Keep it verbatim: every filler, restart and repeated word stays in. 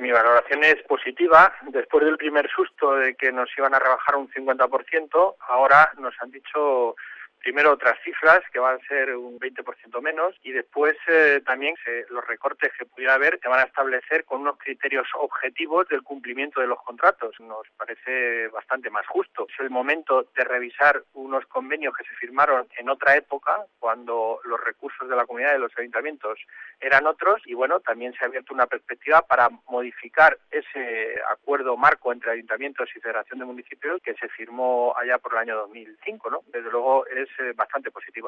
mi valoración es positiva. Después del primer susto de que nos iban a rebajar un cincuenta por ciento, ahora nos han dicho primero otras cifras que van a ser un veinte por ciento menos y después eh, también eh, los recortes que pudiera haber se van a establecer con unos criterios objetivos del cumplimiento de los contratos. Nos parece bastante más justo. Es el momento de revisar unos convenios que se firmaron en otra época, cuando los recursos de la comunidad de los ayuntamientos eran otros, y bueno, también se ha abierto una perspectiva para modificar ese acuerdo marco entre ayuntamientos y Federación de Municipios que se firmó allá por el año dos mil cinco, ¿no? Desde luego es bastante positiva.